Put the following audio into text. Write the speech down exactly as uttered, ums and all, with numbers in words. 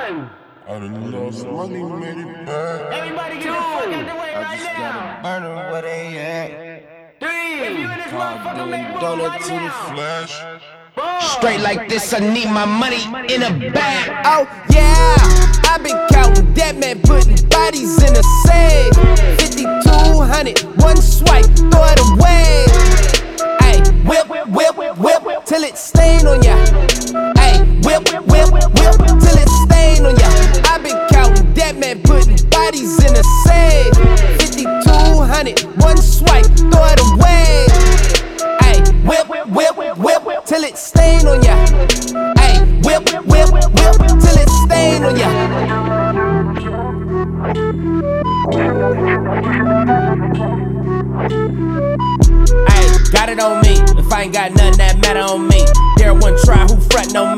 on? I done lost money, made it back. Everybody get the fuck out the way I right just now. gotta burn them where they at. Three. If you in this motherfucker, make move Dollar right to the now. flash. Four. Straight like this, I need my money in a bag. Oh yeah, I been counting that man putting bodies in a safe. fifty-two hundred, one swipe, throw it away. Ayy, whip, whip, whip, till it stain on ya. Ayy, whip, whip, whip, till it stain on ya. I been counting that man putting bodies in a safe. fifty-two hundred, one swipe, throw it away. Ayy, whip, whip, whip, till it stain on ya. Ayy, whip, whip, whip, till it stain on ya. Ayy, got it on me. If I ain't got nothing that matter on me, there one try who frontin' on me.